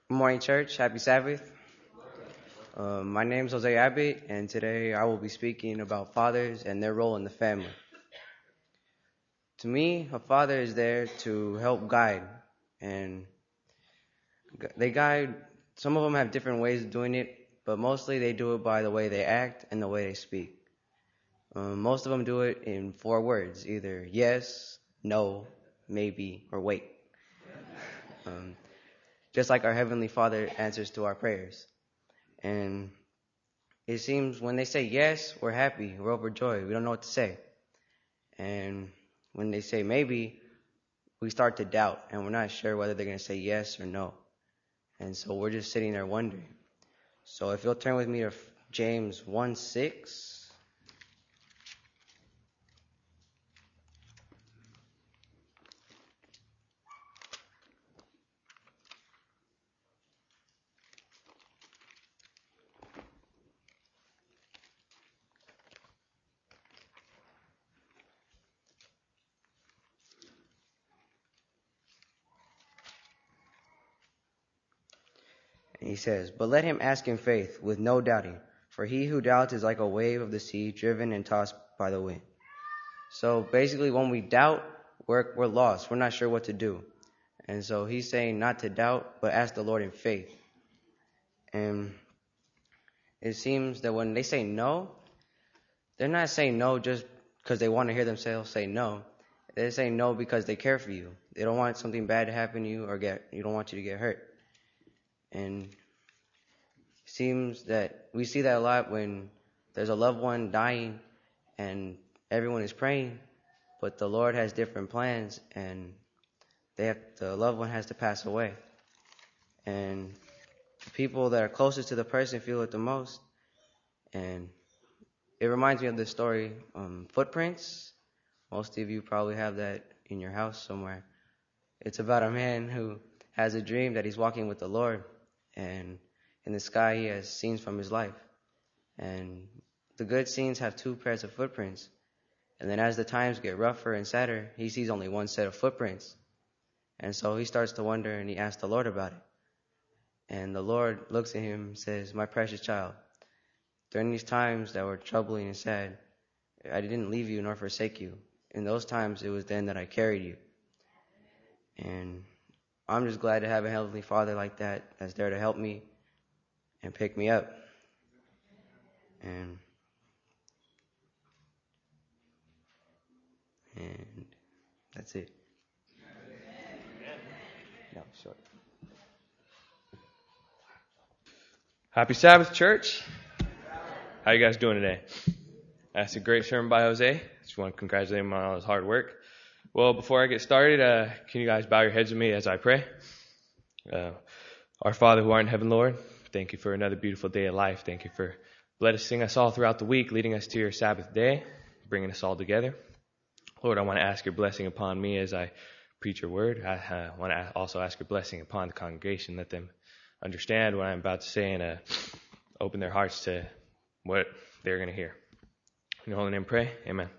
Good morning, church. Happy Sabbath. My name is Jose Abbott, and today I will be speaking about fathers and their role in the family. To me, a father is there to help guide, and they guide. Some of them have different ways of doing it, but mostly they do it by the way they act and the way they speak. Most of them do it in 4 words, either yes, no, maybe, or wait. Just like our Heavenly Father answers to our prayers. And it seems when they say yes, we're happy, we're overjoyed, we don't know what to say. And when they say maybe, we start to doubt, and we're not sure whether they're going to say yes or no. And so we're just sitting there wondering. So if you'll turn with me to James 1:6. And he says, "But let him ask in faith, with no doubting. For he who doubts is like a wave of the sea, driven and tossed by the wind." So basically, when we doubt, we're lost. We're not sure what to do. And so he's saying not to doubt, but ask the Lord in faith. And it seems that when they say no, they're not saying no just because they want to hear themselves say no. They're saying no because they care for you. They don't want something bad to happen to you or you don't want you to get hurt. And it seems that we see that a lot when there's a loved one dying and everyone is praying, but the Lord has different plans and the loved one has to pass away. And the people that are closest to the person feel it the most. And it reminds me of this story, Footprints. Most of you probably have that in your house somewhere. It's about a man who has a dream that he's walking with the Lord, and in the sky he has scenes from his life. And the good scenes have 2 pairs of footprints. And then as the times get rougher and sadder, he sees only 1 set of footprints. And so he starts to wonder, and he asks the Lord about it. And the Lord looks at him and says, "My precious child, during these times that were troubling and sad, I didn't leave you nor forsake you. In those times, it was then that I carried you." And I'm just glad to have a Heavenly Father like that that's there to help me and pick me up. And that's it. No, short. Happy Sabbath, church. How you guys doing today? That's a great sermon by Jose. Just want to congratulate him on all his hard work. Well, before I get started, can you guys bow your heads with me as I pray? Our Father who art in heaven, Lord, thank you for another beautiful day of life. Thank you for blessing us all throughout the week, leading us to your Sabbath day, bringing us all together. Lord, I want to ask your blessing upon me as I preach your word. I want to also ask your blessing upon the congregation. Let them understand what I'm about to say and open their hearts to what they're going to hear. In your holy name pray. Amen.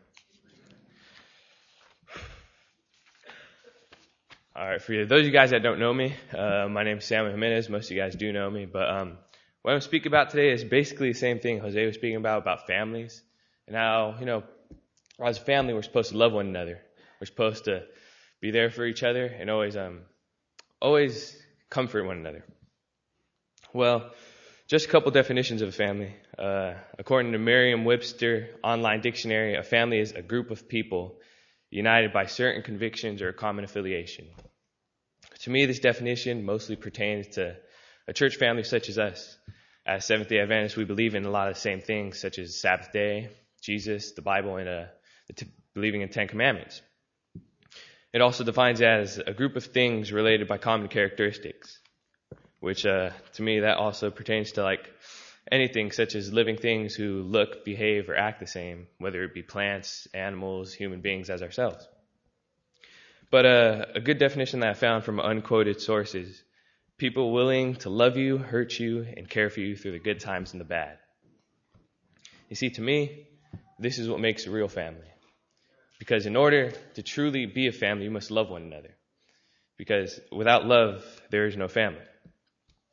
All right, for those of you guys that don't know me, my name is Samuel Jimenez. Most of you guys do know me, but what I'm speaking about today is basically the same thing Jose was speaking about families. And how, as a family, we're supposed to love one another. We're supposed to be there for each other and always comfort one another. Well, just a couple definitions of a family. According to Merriam-Webster Online Dictionary, a family is a group of people united by certain convictions or a common affiliation. To me, this definition mostly pertains to a church family such as us. As Seventh-day Adventists, we believe in a lot of the same things, such as Sabbath day, Jesus, the Bible, and believing in 10 Commandments. It also defines it as a group of things related by common characteristics, which to me that also pertains to like anything such as living things who look, behave, or act the same, whether it be plants, animals, human beings as ourselves. But a good definition that I found from unquoted sources: people willing to love you, hurt you, and care for you through the good times and the bad. You see, to me, this is what makes a real family. Because in order to truly be a family, you must love one another. Because without love, there is no family.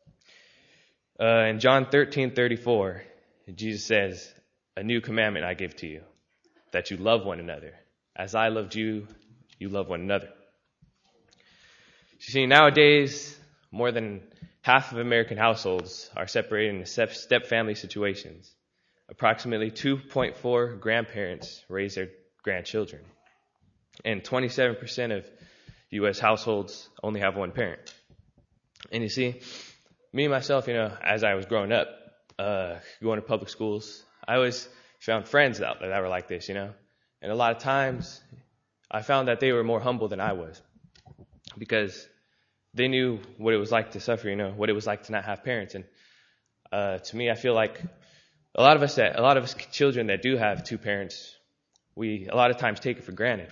In John 13:34, Jesus says, "A new commandment I give to you, that you love one another. As I loved you, you love one another." You see, nowadays, more than half of American households are separated into step family situations. Approximately 2.4 grandparents raise their grandchildren. And 27% of U.S. households only have one parent. And you see, me, myself, as I was growing up, going to public schools, I always found friends out there that were like this, And a lot of times, I found that they were more humble than I was. Because they knew what it was like to suffer, what it was like to not have parents. And to me, I feel like a lot of us children that do have two parents, we a lot of times take it for granted.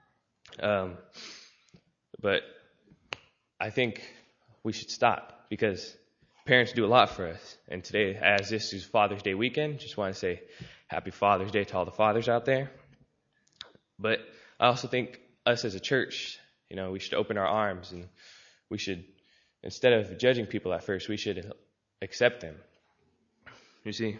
But I think we should stop, because parents do a lot for us. And today, as this is Father's Day weekend, just want to say Happy Father's Day to all the fathers out there. But I also think us as a church, we should open our arms, and we should, instead of judging people at first, we should accept them. You see,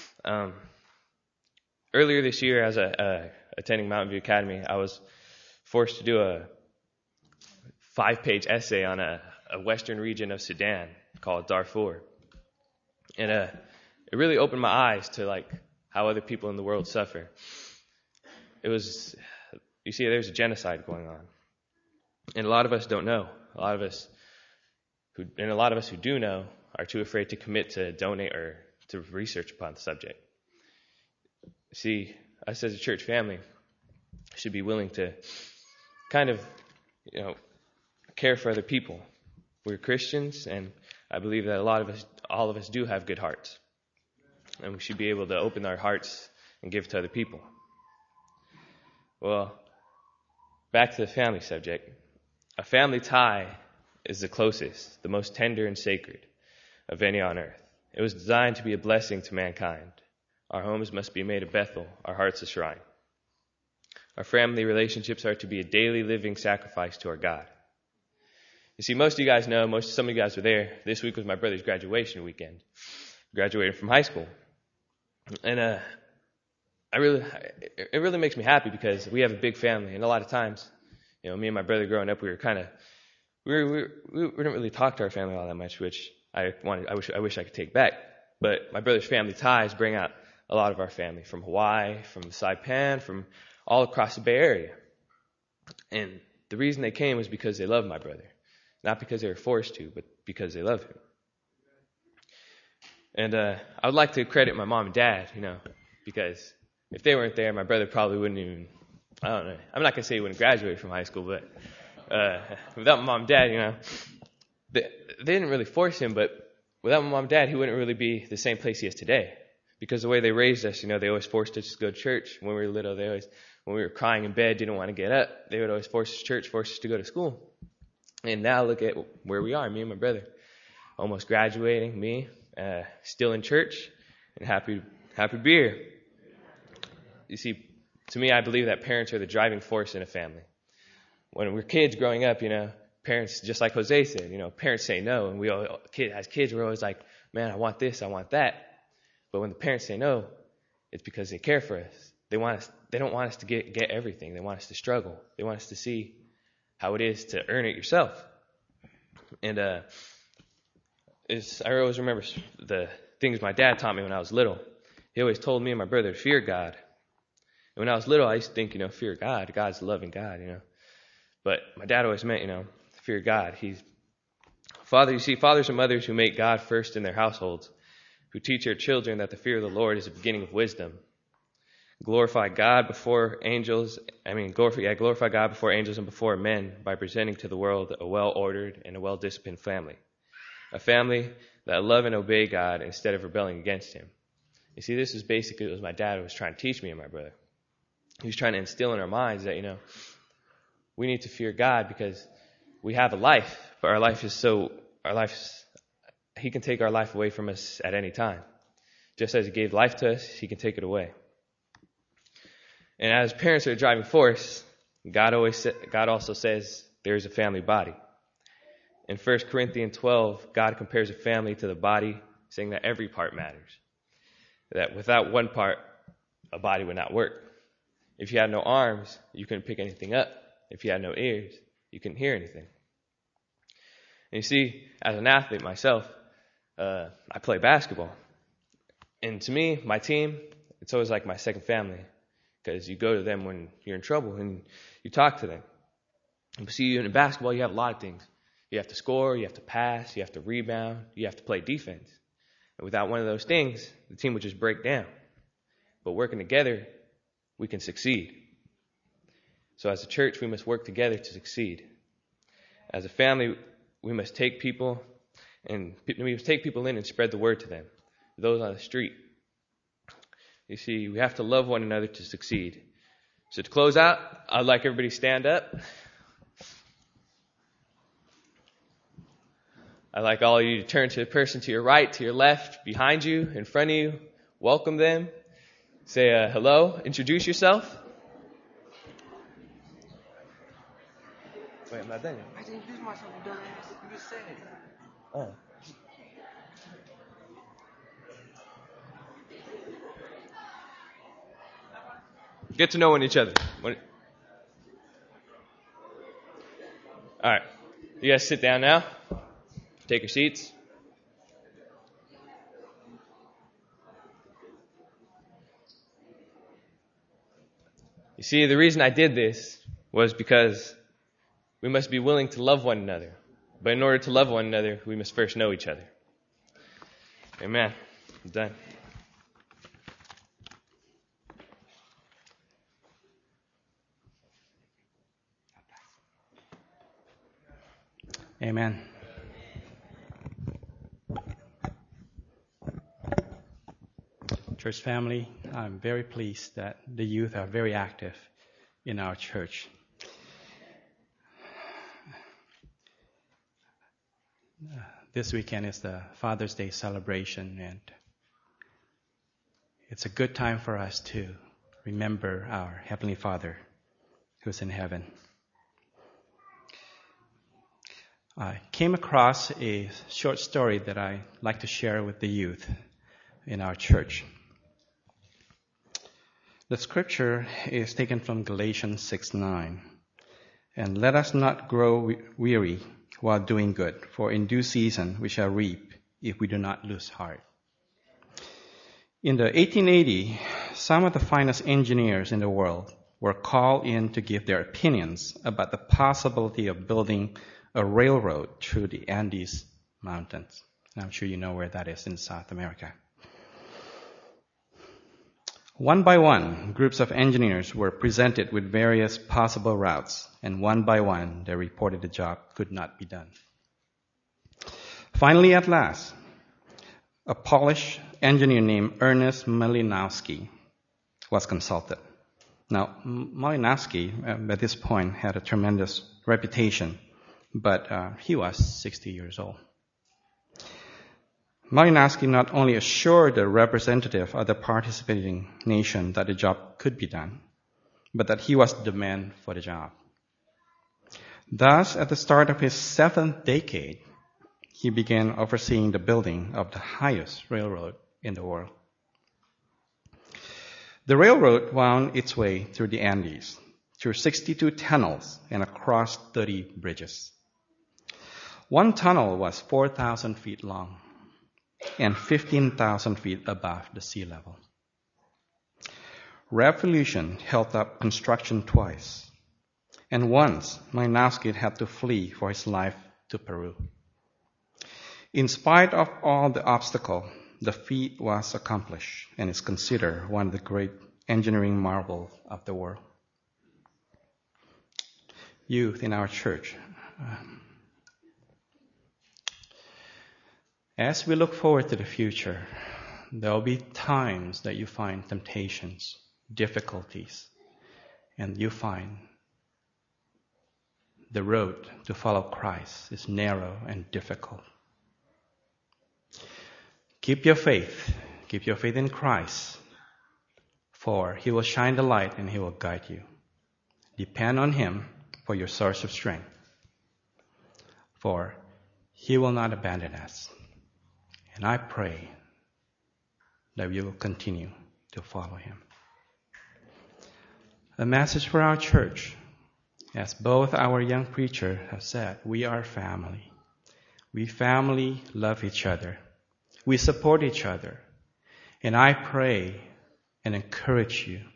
earlier this year, as attending Mountain View Academy, I was forced to do a 5-page essay on a western region of Sudan called Darfur. And it really opened my eyes to how other people in the world suffer. There's a genocide going on. And a lot of us don't know. A lot of us who do know are too afraid to commit to donate or to research upon the subject. See, us as a church family should be willing to kind of, care for other people. We're Christians, and I believe that all of us do have good hearts. And we should be able to open our hearts and give to other people. Well, back to the family subject. A family tie is the closest, the most tender and sacred of any on earth. It was designed to be a blessing to mankind. Our homes must be made a Bethel, our hearts a shrine. Our family relationships are to be a daily living sacrifice to our God. You see, most of you guys know, some of you guys were there. This week was my brother's graduation weekend. Graduated from high school. And it really makes me happy, because we have a big family, and a lot of times, me and my brother growing up, we didn't really talk to our family all that much, which I wish I could take back. But my brother's family ties bring out a lot of our family from Hawaii, from Saipan, from all across the Bay Area. And the reason they came was because they loved my brother. Not because they were forced to, but because they loved him. And I would like to credit my mom and dad, because if they weren't there, my brother probably wouldn't even, I don't know. I'm not going to say he wouldn't graduate from high school, but without my mom and dad, they didn't really force him, but without my mom and dad, he wouldn't really be the same place he is today. Because the way they raised us, they always forced us to go to church. When we were little, when we were crying in bed, didn't want to get up, they would always force us to church, force us to go to school. And now look at where we are, me and my brother. Almost graduating, me, still in church, and happy to be here. You see, to me, I believe that parents are the driving force in a family. When we're kids growing up, parents, just like Jose said, parents say no, and as kids, we're always like, man, I want this, I want that. But when the parents say no, it's because they care for us. They don't want us to get everything. They want us to struggle. They want us to see how it is to earn it yourself. And I always remember the things my dad taught me when I was little. He always told me and my brother to fear God. And when I was little, I used to think, fear God. God's a loving God, But my dad always meant, fear God. Fathers and mothers who make God first in their households, who teach their children that the fear of the Lord is the beginning of wisdom. Glorify God before angels and before men by presenting to the world a well-ordered and a well-disciplined family. A family that love and obey God instead of rebelling against Him. You see, this is basically what my dad was trying to teach me and my brother. He was trying to instill in our minds that, we need to fear God because we have a life, but He can take our life away from us at any time. Just as He gave life to us, He can take it away. And as parents are the driving force, God also says there is a family body. In 1 Corinthians 12, God compares a family to the body, saying that every part matters. That without one part, a body would not work. If you had no arms, you couldn't pick anything up. If you had no ears, you couldn't hear anything. And you see, as an athlete myself, I play basketball. And to me, my team, it's always like my second family, because you go to them when you're in trouble and you talk to them. And see, in basketball, you have a lot of things. You have to score, you have to pass, you have to rebound, you have to play defense. And without one of those things, the team would just break down. But working together, we can succeed. So as a church, we must work together to succeed. As a family, we must take people in and spread the word to them, those on the street. You see, we have to love one another to succeed. So to close out, I'd like everybody to stand up. I'd like all of you to turn to the person to your right, to your left, behind you, in front of you. Welcome them. Say hello. Introduce yourself. Wait, I'm not done yet. I didn't introduce myself, you dumbass. You just said it. Oh. Get to know each other. All right. You guys sit down now. Take your seats. You see, the reason I did this was because we must be willing to love one another. But in order to love one another, we must first know each other. Amen. I'm done. Amen. Church family, I'm very pleased that the youth are very active in our church. This weekend is the Father's Day celebration, and it's a good time for us to remember our Heavenly Father who's in heaven. I came across a short story that I like to share with the youth in our church. The scripture is taken from Galatians 6:9. And let us not grow weary while doing good, for in due season we shall reap if we do not lose heart. In the 1880s, some of the finest engineers in the world were called in to give their opinions about the possibility of building a railroad through the Andes Mountains. I'm sure you know where that is in South America. One by one, groups of engineers were presented with various possible routes, and one by one, they reported the job could not be done. Finally, at last, a Polish engineer named Ernest Malinowski was consulted. Now, Malinowski, at this point, had a tremendous reputation, but he was 60 years old. Malinowski not only assured the representative of the participating nation that the job could be done, but that he was the man for the job. Thus, at the start of his 7th decade, he began overseeing the building of the highest railroad in the world. The railroad wound its way through the Andes, through 62 tunnels and across 30 bridges. One tunnel was 4,000 feet long and 15,000 feet above the sea level. Revolution held up construction twice, and once Malinowski had to flee for his life to Peru. In spite of all the obstacles, the feat was accomplished and is considered one of the great engineering marvels of the world. Youth in our church, as we look forward to the future, there will be times that you find temptations, difficulties, and you find the road to follow Christ is narrow and difficult. Keep your faith in Christ, for He will shine the light and He will guide you. Depend on Him for your source of strength, for He will not abandon us. And I pray that we will continue to follow him. A message for our church. As both our young preachers have said, we are family. We family love each other. We support each other. And I pray and encourage you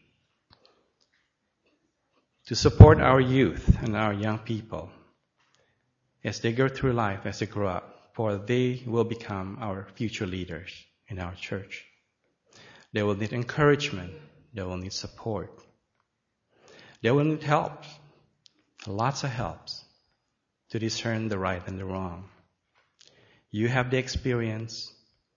to support our youth and our young people as they go through life, as they grow up, for they will become our future leaders in our church. They will need encouragement. They will need support. They will need help, lots of helps, to discern the right and the wrong. You have the experience.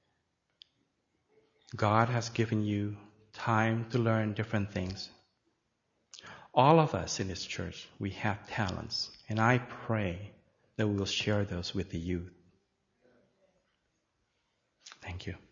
God has given you time to learn different things. All of us in this church, we have talents, and I pray that we will share those with the youth. Thank you.